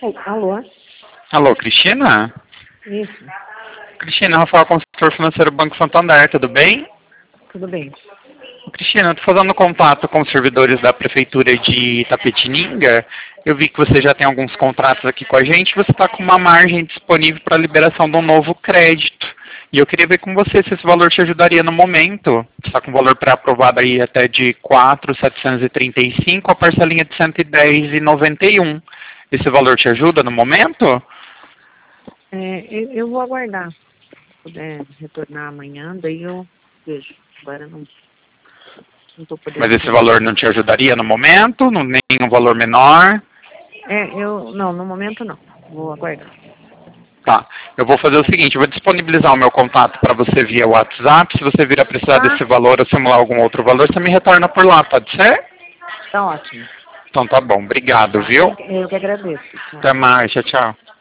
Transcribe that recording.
Alô? Alô, Cristina? Isso, Cristina, Rafael, consultor financeiro Banco Santander, tudo bem? tudo bem. Cristina, estou fazendo contato com os servidores da Prefeitura de Itapetininga. Eu vi que você já tem alguns contratos aqui com a gente. Você está com uma margem disponível para liberação de um novo crédito. E eu queria ver com você se esse valor te ajudaria no momento. Você está com valor pré-aprovado aí até de 4.735, a parcelinha de 110,91. Esse valor te ajuda no momento? Eu vou aguardar. Se puder retornar amanhã, daí eu vejo. Agora não estou podendo. Mas esse valor não te ajudaria no momento? Nem um valor menor? Não, no momento não. Vou aguardar. Tá. Eu vou fazer o seguinte, eu vou disponibilizar o meu contato para você via WhatsApp. Se você vir a precisar desse valor ou simular algum outro valor, você me retorna por lá, pode ser? Tá ótimo. Então tá bom. Obrigado, viu? Eu que agradeço. Até mais. Tchau, tchau.